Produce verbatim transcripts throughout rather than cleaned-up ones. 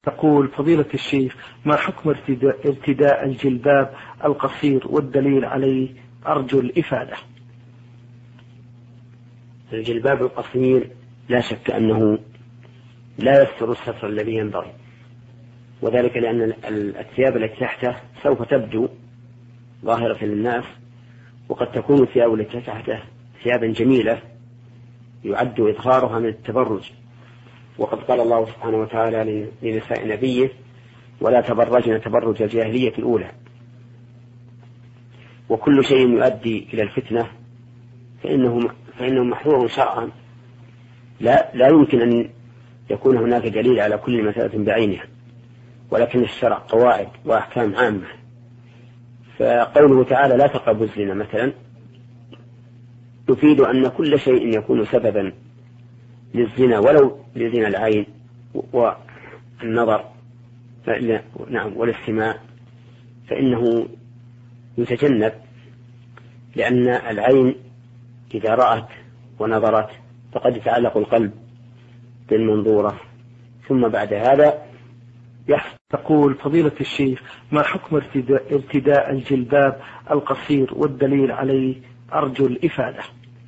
تقول فضيلة الشيخ: ما حكم ارتداء, ارتداء الجلباب القصير والدليل عليه؟ أرجو الإفادة. الجلباب القصير لا شك أنه لا يستر الستر الذي ينبغي، وذلك لأن الثياب التي تحته سوف تبدو ظاهرة للناس، وقد تكون الثياب التي تحته ثيابا جميلة يعد إظهارها من التبرج، وقد قال الله سبحانه وتعالى لنساء نبيه: ولا تبرجن تبرج الجاهلية الأولى. وكل شيء يؤدي إلى الفتنة فإنه, فإنه محظور شرعا، لا, لا يمكن أن يكون هناك دليل على كل مسألة بعينها، ولكن الشرع قواعد وأحكام عامة. فقوله تعالى: لا تقربوا الزنا مثلا، يفيد أن كل شيء يكون سببا للزنا ولو لزنا العين والنظر نعم والاستماع فإنه يتجنب، لأن العين إذا رأت ونظرت فقد يتعلق القلب بالمنظورة، ثم بعد هذا يحصل. تقول فضيلة الشيخ: ما حكم ارتداء, ارتداء الجلباب القصير والدليل عليه؟ أرجو الإفادة.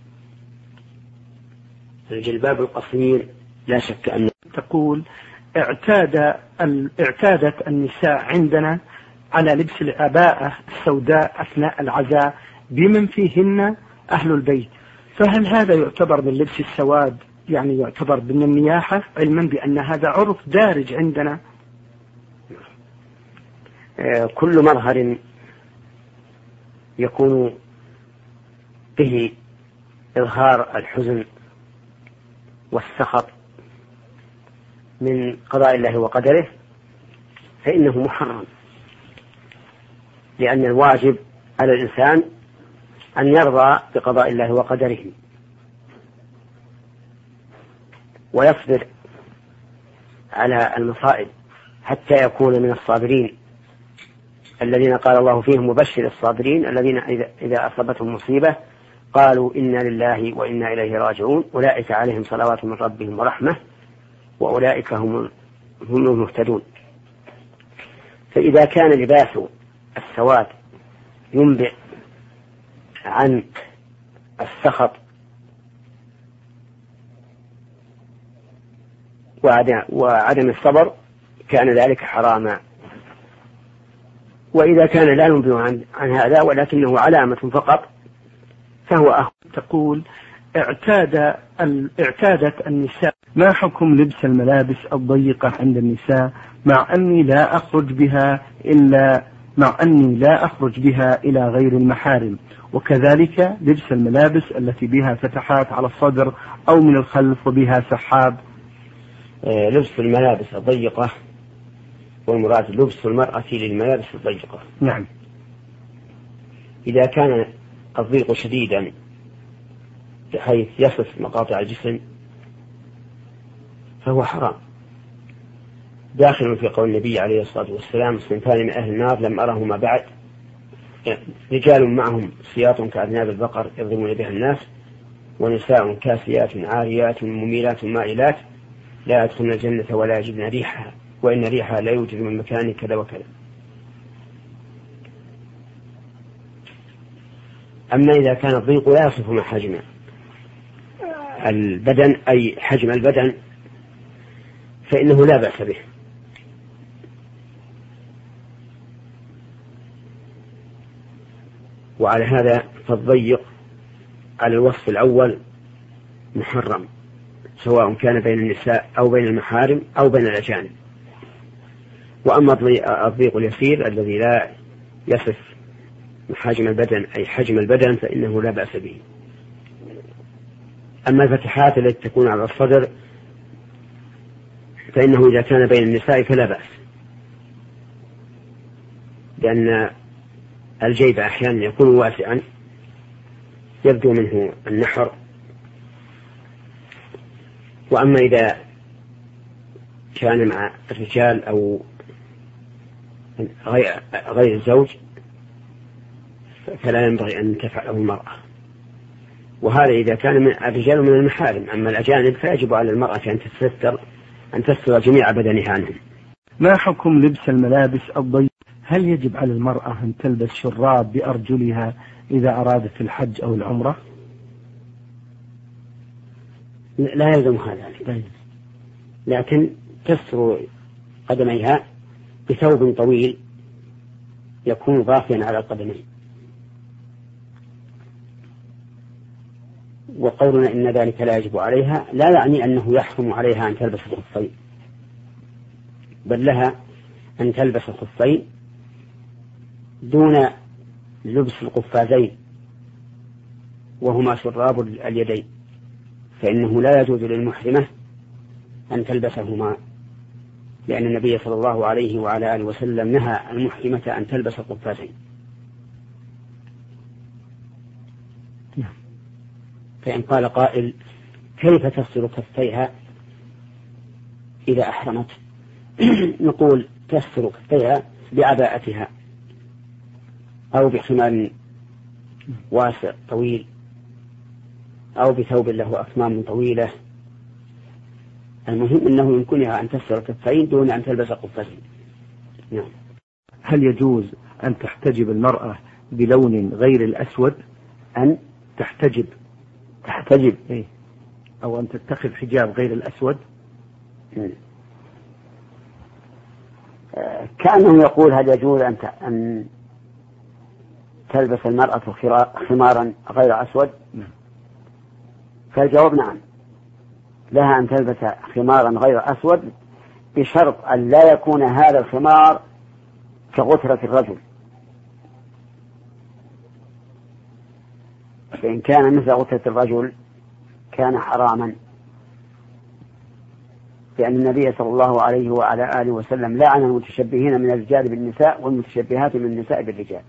الجلباب القصير لا شك أن تقول اعتاد اعتادت النساء عندنا على لبس العباءة السوداء أثناء العزاء بمن فيهن أهل البيت، فهل هذا يعتبر من لبس السواد، يعني يعتبر من النياحة، علما بأن هذا عرف دارج عندنا؟ كل مظهر يكون به إظهار الحزن والسخط من قضاء الله وقدره فإنه محرم، لأن الواجب على الإنسان أن يرضى بقضاء الله وقدره ويصبر على المصائب حتى يكون من الصابرين الذين قال الله فيهم: مبشر الصابرين الذين إذا أصابتهم مصيبة قالوا إنا لله وإنا إليه راجعون أولئك عليهم صلوات من ربهم ورحمة وأولئك هم هم المهتدون. فإذا كان لباس السواد ينبئ عن السخط وعدم الصبر كان ذلك حراما، وإذا كان لا ينبئ عن, عن هذا ولكنه علامة فقط فهو أخ. تقول اعتاد اعتادت النساء: ما حكم لبس الملابس الضيقة عند النساء مع أني لا أخرج بها إلا مع أني لا أخرج بها إلى غير المحارم، وكذلك لبس الملابس التي بها فتحات على الصدر أو من الخلف وبها سحاب؟ آه لبس الملابس الضيقة والمراد لبس المرأة للملابس الضيقة. نعم. إذا كان الضيق شديدا بحيث يصف مقاطع الجسم فهو حرام، داخل في قول النبي عليه الصلاة والسلام: صنفان من أهل النار لم أرهما بعد، رجال معهم سياط كأذناب البقر يضربون بها الناس، ونساء كاسيات عاريات مميلات مائلات لا يدخلن الجنة ولا يجدن ريحها وإن ريحها لا يوجد من مكان كذا وكذا. أما إذا كان الضيق لا يصف محاجم البدن أي حجم البدن فإنه لا بأس به، وعلى هذا فالضيق على الوصف الأول محرم، سواء كان بين النساء أو بين المحارم أو بين الأجانب. وأما الضيق اليسير الذي لا يصف محاجم البدن أي حجم البدن فإنه لا بأس به. أما الفتحات التي تكون على الصدر فإنه إذا كان بين النساء فلا بأس، لأن الجيب أحيانا يكون واسعا يبدو منه النحر. وأما إذا كان مع الرجال أو غير الزوج فلا ينبغي أن تفعله المرأة، وهذا إذا كان من الرجال من المحارم. أما الأجانب فيجب على المرأة أن تستر أن تستر جميع بدنها عنهم. ما حكم لبس الملابس الضيقة؟ هل يجب على المرأة أن تلبس شراب بأرجلها إذا أرادت الحج أو العمرة؟ لا يلزمها ذلك، لكن تستر قدميها بثوب طويل يكون ضافيا على القدمين. وقولنا إن ذلك لا يجب عليها لا يعني أنه يحرم عليها أن تلبس الخفين، بل لها أن تلبس الخفين دون لبس القفازين وهما شراب اليدين، فإنه لا يجوز للمحرمة أن تلبسهما، لأن النبي صلى الله عليه وعلى آله وسلم نهى المحرمة أن تلبس القفازين. فإن قال قائل كيف تغسل كفيها إذا أحرمت؟ نقول تغسل كفيها بعباءتها أو بخمار واسع طويل أو بثوب له أكمام طويلة، المهم أنه يمكنها أن تغسل كفين دون أن تلبس قفازين. نعم. هل يجوز أن تحتجب المرأة بلون غير الأسود؟ أن تحتجب تحتجب إيه؟ أو أن تتخذ حجاب غير الأسود؟ م. كأنه يقول هل يجوز أن أن تلبس المرأة خمارا غير أسود؟ نعم. فالجواب نعم، لها أن تلبس خمارا غير أسود بشرط أن لا يكون هذا الخمار كغترة الرجل، فإن كان مثل غترة الرجل كان حراما، لأن النبي صلى الله عليه وعلى آله وسلم لعن المتشبهين من الرجال بالنساء والمتشبهات من النساء بالرجال.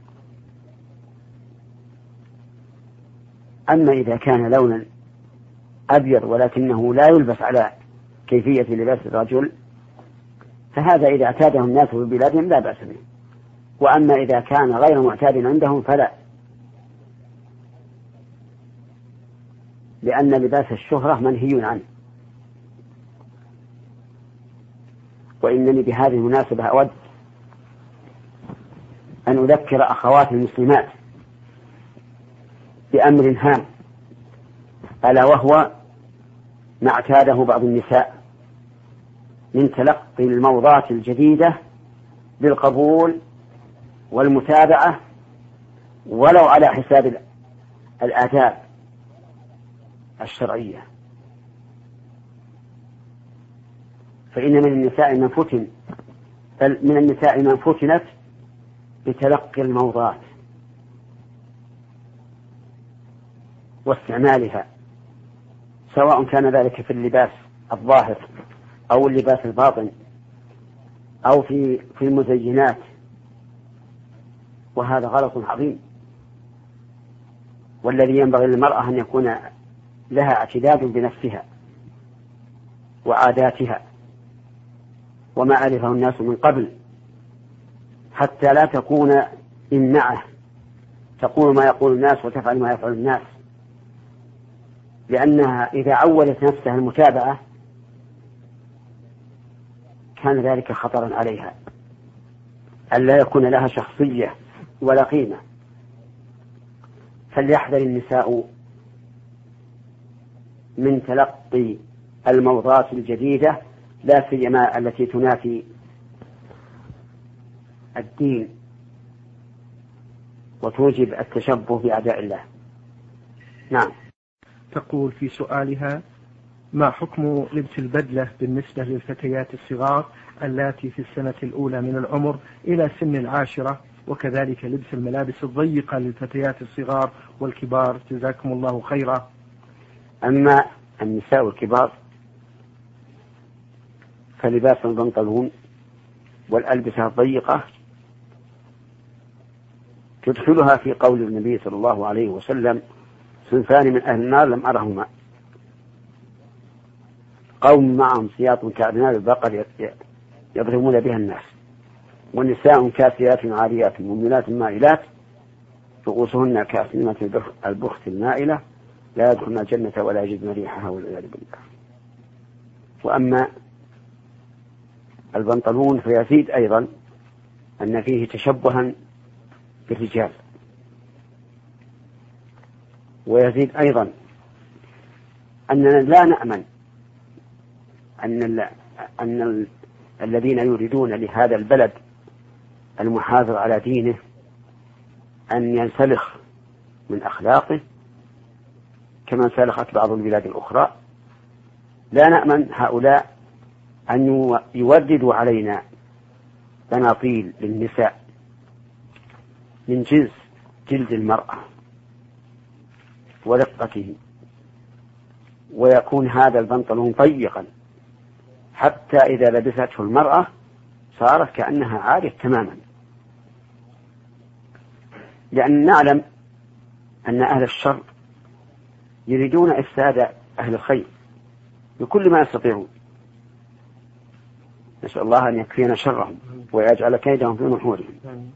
أما إذا كان لونا أبيض ولكنه لا يلبس على كيفية لباس الرجل فهذا إذا اعتاده الناس في بلادهم لا بأس به، وأما إذا كان غير معتاد عندهم فلا، لأن لباس الشهرة منهي عنه. وإنني بهذه المناسبة أود أن أذكر أخوات المسلمات بأمر هام، ألا وهو ما اعتاده بعض النساء من تلقي الموضات الجديدة بالقبول والمتابعة ولو على حساب الآداب الشرعية. فإن من النساء من فتن من النساء من فتنت بتلقي الموضات واستعمالها، سواء كان ذلك في اللباس الظاهر أو اللباس الباطن أو في في المزينات، وهذا غلط عظيم. والذي ينبغي للمرأة أن يكون لها اعتداد بنفسها وعاداتها وما عرفه الناس من قبل، حتى لا تكون إمعة تقول ما يقول الناس وتفعل ما يفعل الناس، لأنها إذا عودت نفسها المتابعة كان ذلك خطرا عليها، ألا يكون لها شخصية ولا قيمة. فليحذر النساء من تلقي الموضات الجديدة، لا سيما التي تنافي الدين وتوجب التشبه بأعداء الله. نعم. تقول في سؤالها: ما حكم لبس البدلة بالنسبة للفتيات الصغار اللاتي في السنة الأولى من العمر إلى سن العاشرة، وكذلك لبس الملابس الضيقة للفتيات الصغار والكبار، جزاكم الله خيرا؟ أما النساء الكبار فلباس البنطلون والألبسة الضيقة تدخلها في قول النبي صلى الله عليه وسلم: صنفان من أهل النار لم أرهما، قوم معهم سياط كأذناب البقر يضربون بها الناس، ونساء كاسيات عاريات مؤمنات مائلات رؤوسهن كأسنمة البخت المائلة لا يدخلن الجنة ولا يجدن ريحها والعياذ بالله. وأما البنطلون فيزيد أيضا أن فيه تشبها بالرجال، ويزيد أيضا أننا لا نأمن أن, أن ال... الذين يريدون لهذا البلد المحافظ على دينه أن ينسلخ من أخلاقه كما انسلخت بعض البلاد الأخرى. لا نأمن هؤلاء أن يوردوا علينا بناطيل للنساء من جنس جلد المرأة ورقته، ويكون هذا البنطلون ضيقا حتى إذا لبسته المرأة صارت كأنها عارية تماما، لأن نعلم أن أهل الشر يريدون إفساد أهل الخير بكل ما يستطيعون. نسأل الله أن يكفينا شرهم ويجعل كيدهم في نحورهم.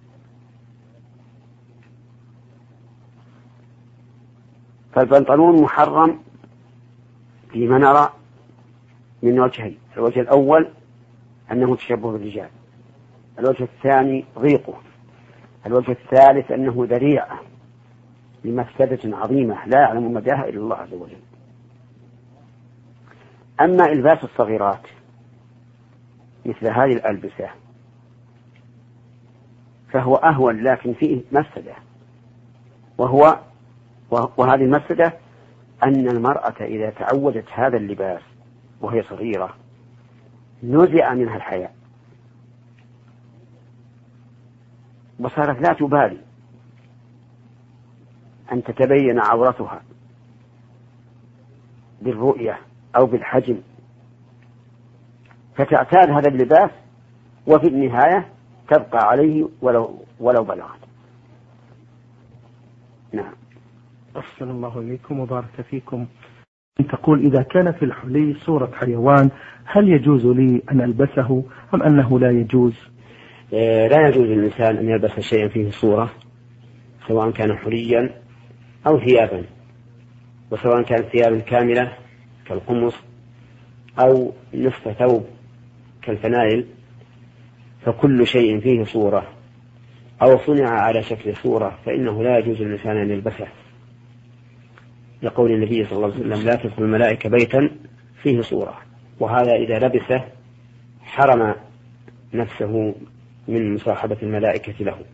فالبنطلون محرم فيما نرى من وجهين: الوجه الأول أنه تشبه بالرجال، الوجه الثاني ضيقه، الوجه الثالث أنه ذريعة لمفسدة عظيمة لا يعلم مداها إلا الله عز وجل. أما إلباس الصغيرات مثل هذه الألبسة فهو أهون، لكن فيه مفسدة، وهو وهذه المفسدة أن المرأة إذا تعودت هذا اللباس وهي صغيرة نزع منها الحياء وصارت لا تبالي أن تتبين عورتها بالرؤية أو بالحجم، فتعتاد هذا اللباس وفي النهاية تبقى عليه ولو, ولو بلغت. نعم. أحسن الله إليكم وبارك فيكم. تقول: إذا كان في الحلي صورة حيوان هل يجوز لي أن ألبسه أم أنه لا يجوز؟ لا يجوز للإنسان أن يلبس شيئا فيه صورة، سواء كان حليا أو ثيابا، وسواء كانت ثيابا كاملة كالقمص أو نصف ثوب كالفنائل، فكل شيء فيه صورة أو صنع على شكل صورة فإنه لا يجوز للإنسان أن يلبسه، لقول النبي صلى الله عليه وسلم: لا تدخل الملائكة بيتا فيه صورة. وهذا إذا لبسه حرم نفسه من مصاحبة الملائكة له.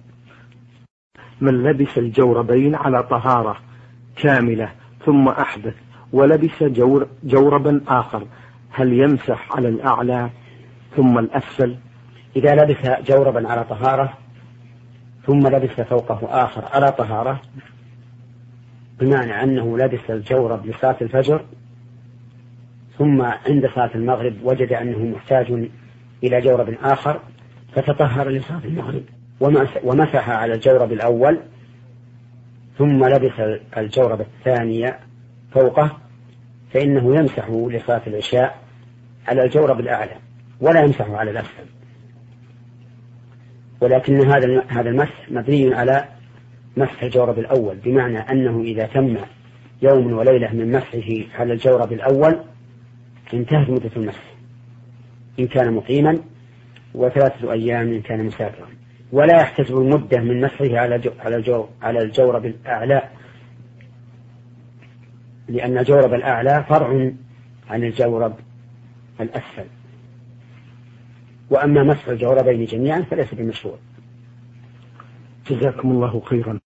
من لبس الجوربين على طهارة كاملة ثم أحدث ولبس جور جوربا آخر هل يمسح على الأعلى ثم الأسفل؟ إذا لبس جوربا على طهارة ثم لبس فوقه آخر على طهارة، بمعنى أنه لبس الجورب لصلاة الفجر ثم عند صلاة المغرب وجد أنه محتاج إلى جورب آخر فتطهر لصلاة المغرب ومسح على الجورب الأول ثم لبس الجورب الثاني فوقه، فإنه يمسح لصلاة العشاء على الجورب الأعلى ولا يمسح على الأسفل. ولكن هذا هذا المسح مبني على مسح الجورب الأول، بمعنى أنه إذا تم يوم وليلة من مسحه على الجورب الأول انتهت مدة المسح إن كان مقيما، وثلاثة أيام إن كان مسافرا، ولا يحتسب المدة من مسحه على على الجورب الأعلى، لأن الجورب الأعلى فرع عن الجورب الأسفل. وأما مسح الجوربين جميعا فليس بمشروع. جزاكم الله خيرا.